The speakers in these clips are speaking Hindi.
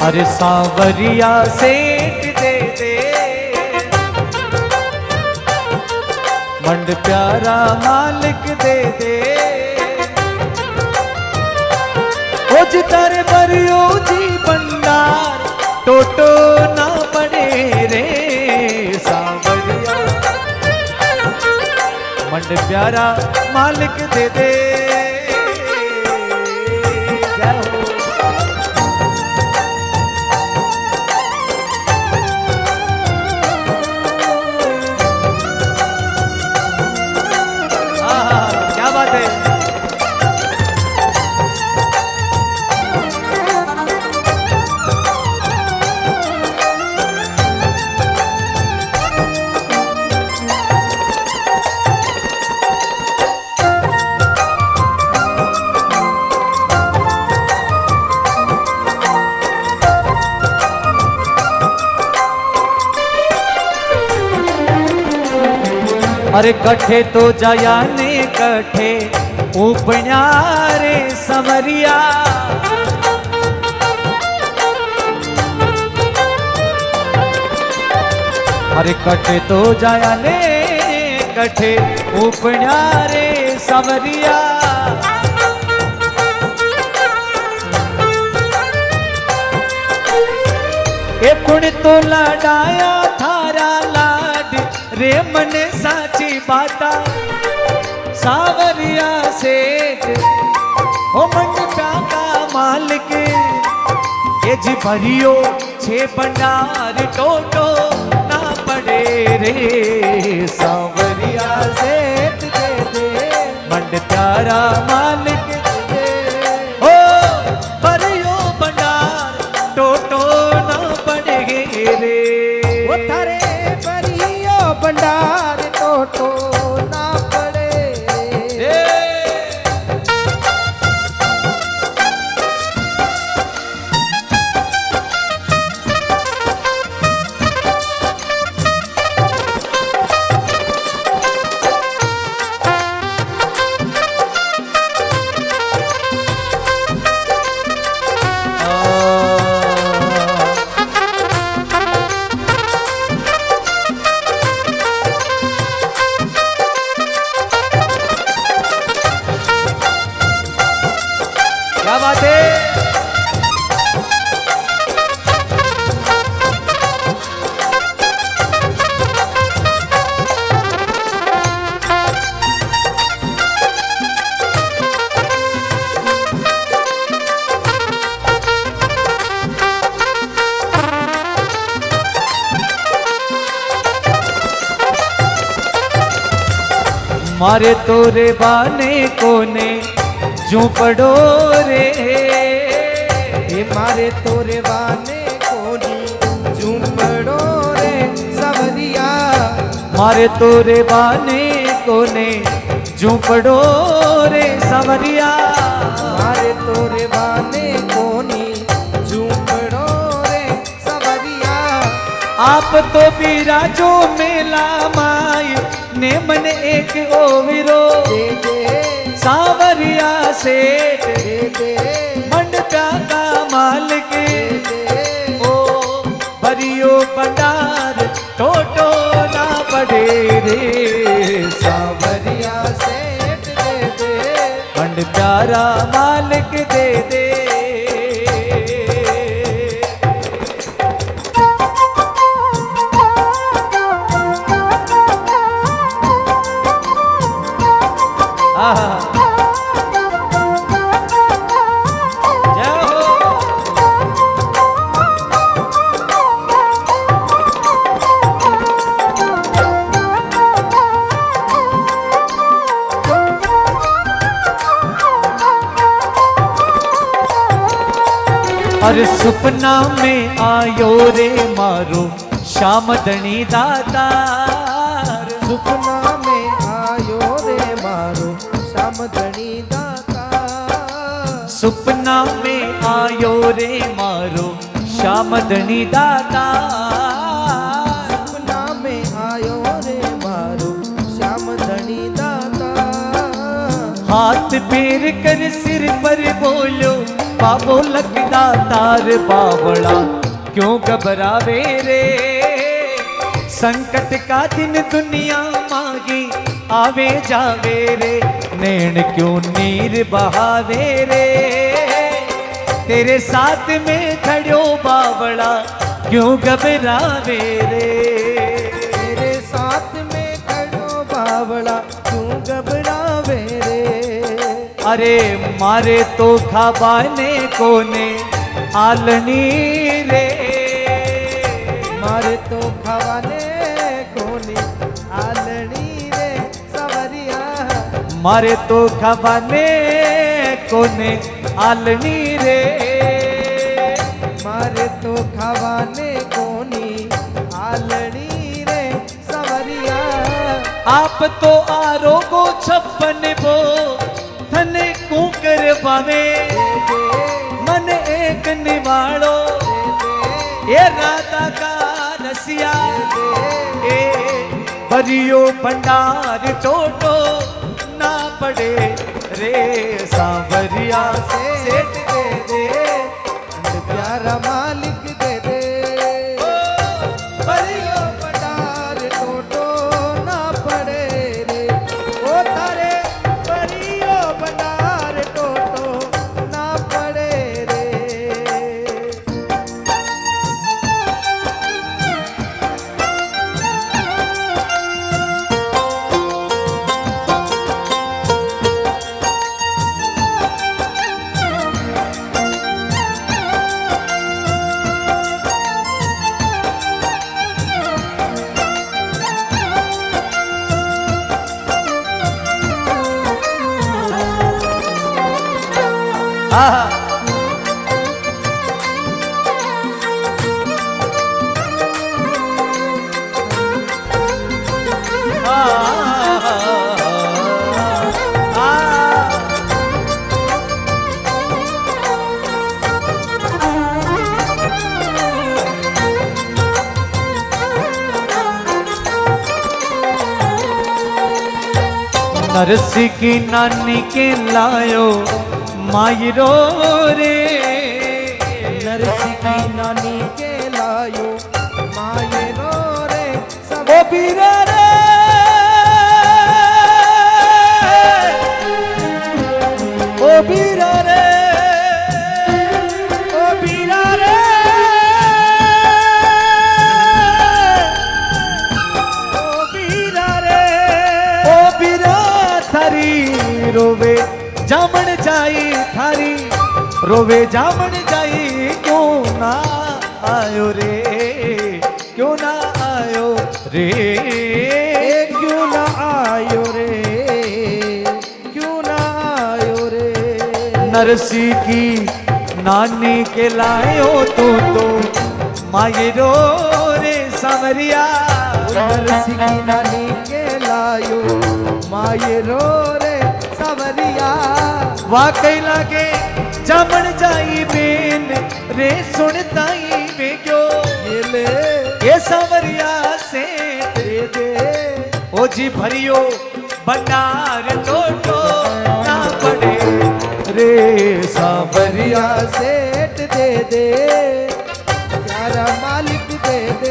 अरे सांवरिया सेठ दे दे मंड प्यारा मालिक दे दे ओ जितारे बरियो जी भंडार टोटो ना पड़े रे सांवरिया मंड प्यारा मालिक दे दे। क्या बात है। अरे कठे तो जाया ने कठे उपन्या रे समरिया अरे कठे तो जाया ने कठे उपन्या रे समरिया ए पुण्य तो लड़ाया थारा लाड रे मने साची बाता सावरिया सेठ ओ मन प्याका मालिक ये जी भरियो छे भंडार टोटो ना पड़े रे सावरिया सेठ दे दे मंड प्यारा मालिक दे दे ओ भरियो भंडार टोटो ना पड़े रे वो थारे भरियो भंडार टोटो ना पड़े। क्या बात है। मारे तोरे बाने कोने जू पड़ो रे हे मारे तोरे बाने कोनी जू पड़ो रे सवरिया मारे तोरे बाने कोने जू पड़ो रे सवरिया मारे तोरे बाने कोनी जू पड़ो रे सवरिया आप तो बिराजो मेला माई ने मन एक ओविरो दे दे सावरिया सेठ दे दे मंड प्याका मालिक दे ओ भरियो भंडार टोटो ना पड़े रे सावरिया सेठ दे दे मंड प्यारा मालिक दे दे। जय हो। अरे सुपना में आयो रे मारो श्याम धनी दातार सुपना में आयो रे मारो श्याम धनी दाता सुपना में आयो रे मारो श्याम धनी दाता सपना में आयो रे मारो श्याम धनी दाता हाथ फेर कर सिर पर बोलो बाबो लगदा तार बावड़ा क्यों घबरावे रे। संकट का दिन दुनिया मांगी आवे जावे रे, नैन क्यों नीर बहावे रे। तेरे साथ में खड़ो बावड़ा क्यों घबरावे रे। तेरे साथ में खड़ो बावड़ा क्यों घबरावे रे। अरे मारे तो खाबाने कोने आलनी रे। मारे तो खावाने कोनी आलनी रे सवरिया। मारे तो खाबाने कोने आलनी रे। मारे तो खावाने कोनी आलनी रे सवरिया। आप तो आरोगो छप्पन बो थने कुकर पावे, मन एक निवाड़ो ये राधा का रसिया। ए भरियो भंडार टोटो ना पड़े रे सांवरिया। सेठ दे दे प्यारा मालिक दे दे। भरियो भंडार टोटो ना पड़े रे। ओ तारे भरियो भंडार टोटो ना पड़े रे। नरसी की नानी के लायो मायरो रे। नरसी की नानी के लायो मायरो रे सब। ओ बीरा रे, ओ बीरा रे, ओ बीरा रे, ओ बीरा रे, ओ बीरा थारी रोवे जामन जाई थारी रोवे जामन जाई। क्यों ना आयो रे, क्यों ना आयो रे। क्यों ना आयो रे, क्यों ना आयो रे। नरसी की नानी के लायो तू तो मायरो रे सांवरिया। नरसी की नानी के लायो मायरो रे सवरिया। वाकई लागे जामन जाई बेन रे सुनताई वे क्यों। ये ले ये सांवरिया से दे दे। ओ जी भरियो भंडार टोटो ना पड़े रे सांवरिया। सेठ दे दे प्यारा मालिक दे दे।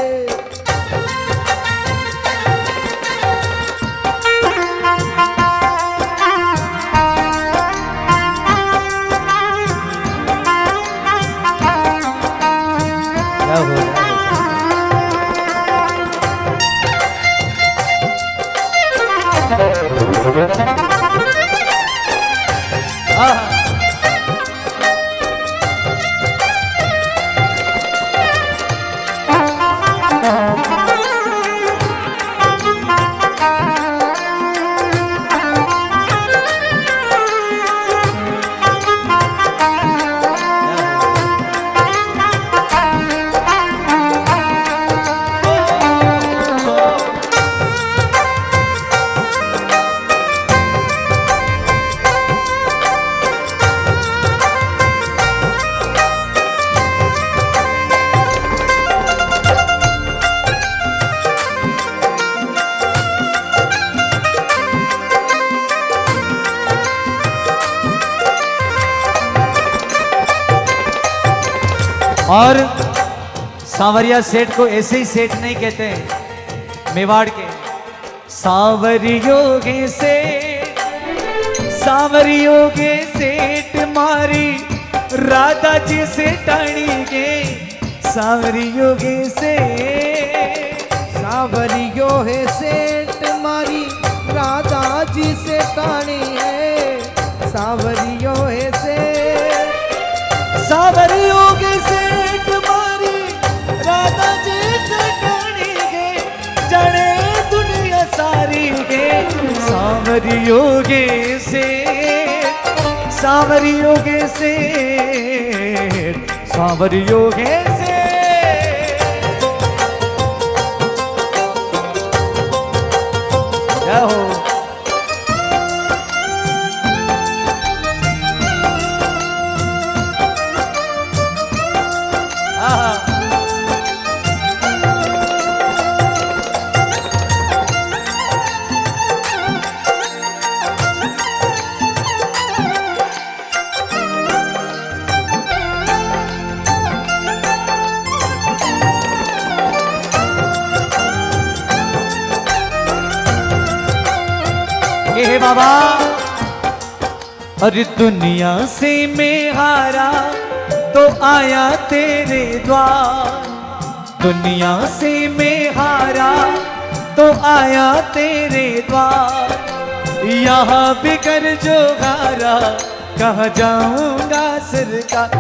क्या हो रहा है? और सांवरिया सेठ को ऐसे ही सेठ नहीं कहते हैं, मेवाड़ के सांवरियों के सेठ, सांवरियों के सेठ मारी राधा जी से टाणी के, सांवरियों के सेठ, सांवरियो है सेठ मारी राधा जी से टाणी है, सांवरियो है सेठ, सांवरियों के सेठ मारी राधा जी से टाणी के, जाने दुनिया सारी के, सांवरियों के सेठ, सांवरियों के सेठ, सांवरियों के सेठ। क्या हो हे बाबा, अरे दुनिया से मैं हारा तो आया तेरे द्वार, दुनिया से मैं हारा तो आया तेरे द्वार, यहाँ बिकर जो हारा कहाँ जाऊंगा सरकार।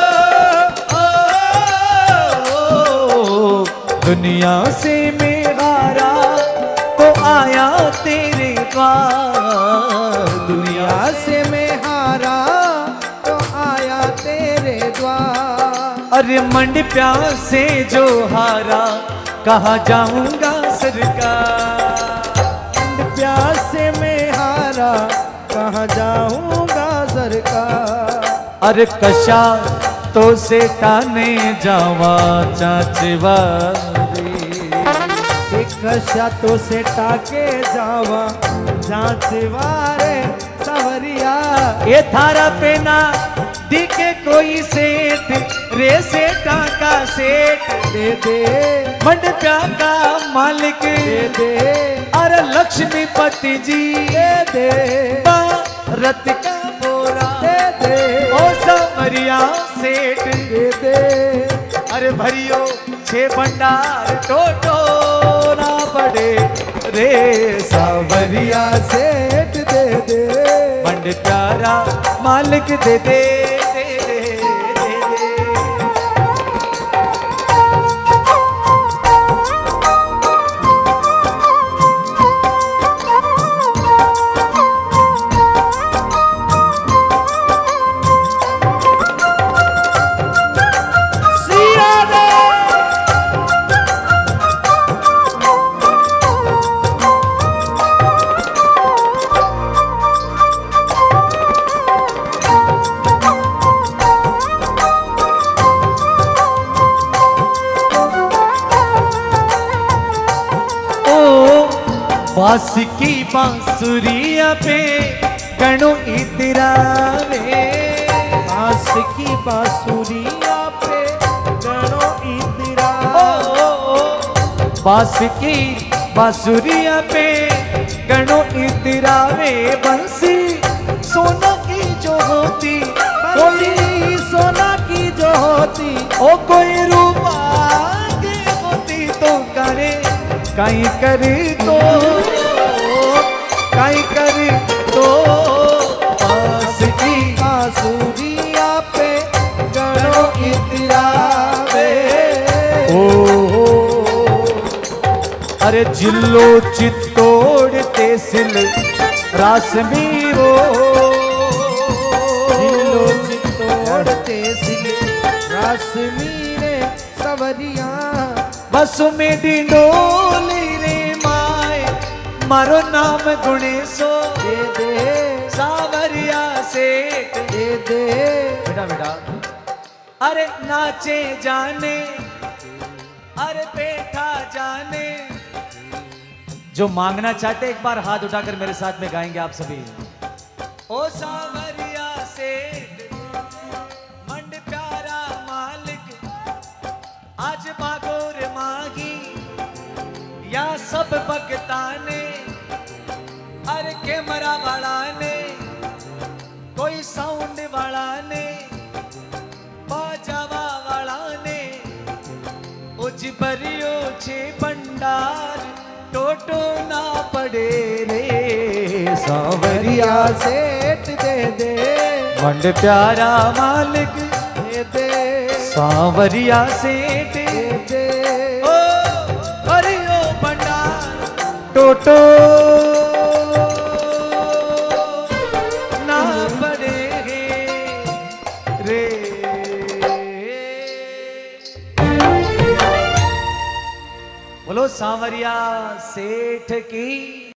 दुनिया से मैं हारा तो आया तेरे द्वार, दुनिया से मैं हारा तो आया तेरे द्वार, अरे मंड प्यास से जो हारा कहाँ जाऊंगा सरकार, मंड प्यास से मैं हारा कहाँ जाऊंगा सरकार, अरे कशा तो से ताने जावा चाचवारी, कशा तो से टाके जावा जांचवारे सवरिया, ये थारा पेना दिखे कोई सेठ रे सेठा का सेठ, दे दे मंड प्या का मालिक दे दे, अरे लक्ष्मीपति जी दे दे रत का बोरा दे दे, ओ सांवरिया सेठ दे दे, अरे भरियो छे भंडार टोटो ना पड़े रे सांवरिया सेठ दे दे, मंड प्यारा मालिक दे दे, दे दे, दे दे। बांस की बांसुरिया पे गणो इतरावे, बांस की बांसुरिया पे गणो इतरा, बांस की बांसुरिया पे गणो इतरावे, बंसी सोना की जो होती, कोई सोना की जो होती, ओ कोई रूपा के होती तो करे कहीं करी तो, कहीं करी तो, बांस की बांसुरिया पे गणो इतरावे, अरे जिल्लो चित्तौड़ तहसील रासमीरो, जिल्लो चित्तौड़ तहसील रासमीरे सवरिया, बस में डिंडोली रे माए मारो नाम गुणेशो, दे दे सांवरिया सेठ दे दे, बेटा बेटा, अरे नाचे जाने अरे बैठा जाने, जो मांगना चाहते एक बार हाथ उठाकर मेरे साथ में गाएंगे आप सभी। ओ सांवरिया सेठ मंड प्यारा मालिक आज बागोर मागी या सब भगता ने, अरे कैमरा वाला ने, कोई साउंड वाला ने, बाजावा वाला ने, उज भरियो छे भंडार टोटो ना पड़े रे। सांवरिया सेठ दे दे मंड प्यारा मालिक दे दे सांवरिया सेठ दे दे ओ भरियो भंडार टोटो ना पड़े रे। बोलो सांवरिया सेठ की।